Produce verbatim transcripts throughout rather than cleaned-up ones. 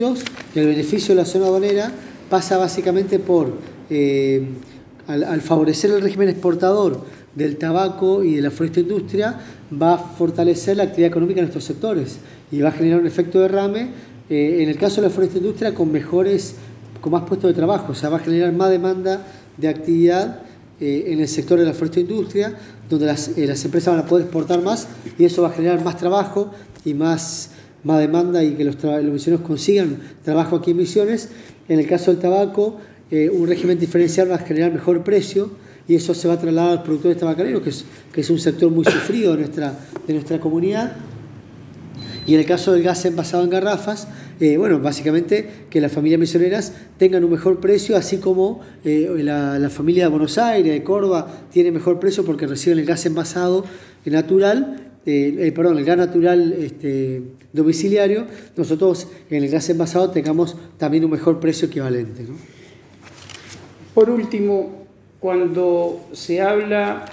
Y el beneficio de la zona aduanera pasa básicamente por, eh, al, al favorecer el régimen exportador del tabaco y de la forestroindustria, va a fortalecer la actividad económica en estos sectores y va a generar un efecto derrame, eh, en el caso de la forestroindustria, con mejores, con más puestos de trabajo, o sea, va a generar más demanda de actividad eh, en el sector de la forestroindustria, donde las, eh, las empresas van a poder exportar más y eso va a generar más trabajo y más... más demanda y que los, los misioneros consigan trabajo aquí en Misiones. En el caso del tabaco, eh, un régimen diferencial va a generar mejor precio y eso se va a trasladar a los productores tabacaleros, que es, que es un sector muy sufrido de nuestra, de nuestra comunidad. Y en el caso del gas envasado en garrafas, eh, bueno, básicamente que las familias misioneras tengan un mejor precio, así como eh, la, la familia de Buenos Aires, de Córdoba, tiene mejor precio porque reciben el gas envasado natural. Eh, eh, perdón, el gas natural este, domiciliario, nosotros en el gas envasado tengamos también un mejor precio equivalente, ¿no? Por último, cuando se habla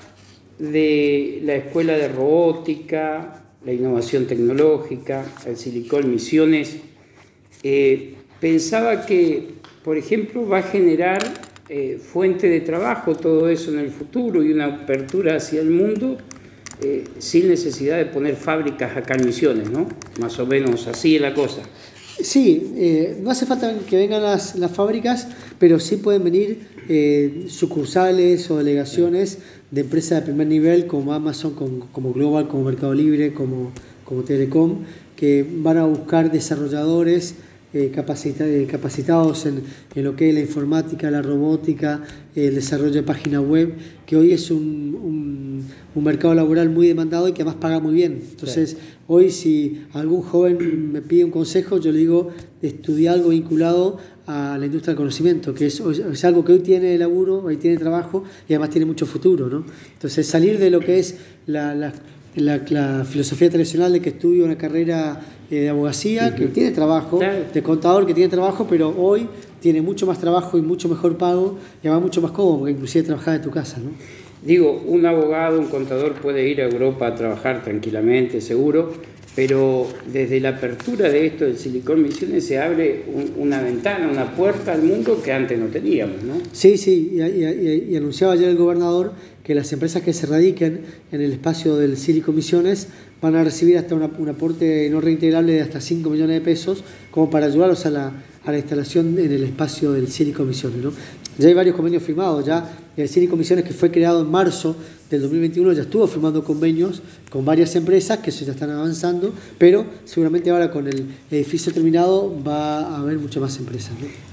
de la escuela de robótica, la innovación tecnológica, el Silicol Misiones, eh, pensaba que, por ejemplo, va a generar eh, fuente de trabajo todo eso en el futuro y una apertura hacia el mundo, Eh, sin necesidad de poner fábricas acá en Misiones, ¿no? Más o menos así es la cosa. Sí, eh, no hace falta que vengan las, las fábricas, pero sí pueden venir eh, sucursales o delegaciones de empresas de primer nivel como Amazon, como, como Global, como Mercado Libre, como, como Telecom, que van a buscar desarrolladores eh, capacita, eh, capacitados en, en lo que es la informática, la robótica, el desarrollo de página web, que hoy es un, un, un mercado laboral muy demandado y que además paga muy bien. Entonces, sí. Hoy si algún joven me pide un consejo, yo le digo, estudia algo vinculado a la industria del conocimiento, que es, es algo que hoy tiene laburo, hoy tiene trabajo y además tiene mucho futuro, ¿no? Entonces, salir de lo que es la, la, la, la filosofía tradicional de que estudio una carrera eh, de abogacía, uh-huh. que tiene trabajo, claro. de contador que tiene trabajo, pero hoy tiene mucho más trabajo y mucho mejor pago y además mucho más cómodo, porque inclusive trabajar de tu casa, ¿no? Digo, un abogado, un contador puede ir a Europa a trabajar tranquilamente, seguro, pero desde la apertura de esto del Silicol Misiones se abre un, una ventana, una puerta al mundo que antes no teníamos, ¿no? Sí, sí, y, y, y anunciaba ayer el gobernador que las empresas que se radiquen en el espacio del Silicol Misiones van a recibir hasta una, un aporte no reintegrable de hasta cinco millones de pesos como para ayudarlos a la, a la instalación en el espacio del Silicol Misiones, ¿no? Ya hay varios convenios firmados, ya el Silicol Misiones, que fue creado en marzo del dos mil veintiuno, ya estuvo firmando convenios con varias empresas que ya están avanzando, pero seguramente ahora con el edificio terminado va a haber muchas más empresas, ¿no?